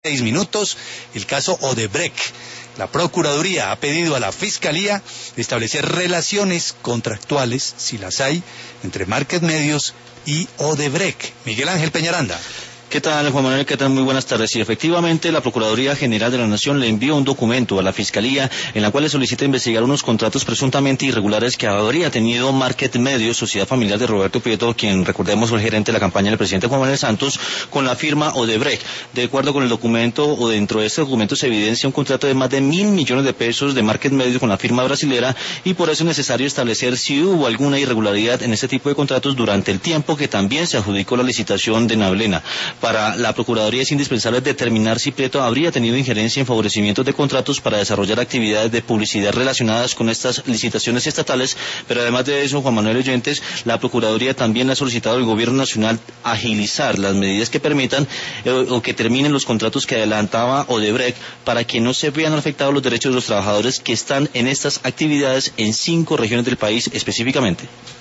6 minutos, el caso Odebrecht. La Procuraduría ha pedido a la Fiscalía establecer relaciones contractuales, si las hay, entre Market Medios y Odebrecht. Miguel Ángel Peñaranda. ¿Qué tal, Juan Manuel? ¿Qué tal? Muy buenas tardes. Y efectivamente, la Procuraduría General de la Nación le envió un documento a la Fiscalía en la cual le solicita investigar unos contratos presuntamente irregulares que habría tenido Market Medios, sociedad familiar de Roberto Prieto, quien recordemos fue el gerente de la campaña del presidente Juan Manuel Santos, con la firma Odebrecht. De acuerdo con el documento, o dentro de este documento se evidencia un contrato de más de 1.000 millones de pesos de Market Medios con la firma brasilera, y por eso es necesario establecer si hubo alguna irregularidad en este tipo de contratos durante el tiempo que también se adjudicó la licitación de Nablena. Para la Procuraduría es indispensable determinar si Prieto habría tenido injerencia en favorecimientos de contratos para desarrollar actividades de publicidad relacionadas con estas licitaciones estatales, pero además de eso, Juan Manuel oyentes, la Procuraduría también ha solicitado al Gobierno Nacional agilizar las medidas que permitan o que terminen los contratos que adelantaba Odebrecht para que no se vean afectados los derechos de los trabajadores que están en estas actividades en 5 regiones del país específicamente.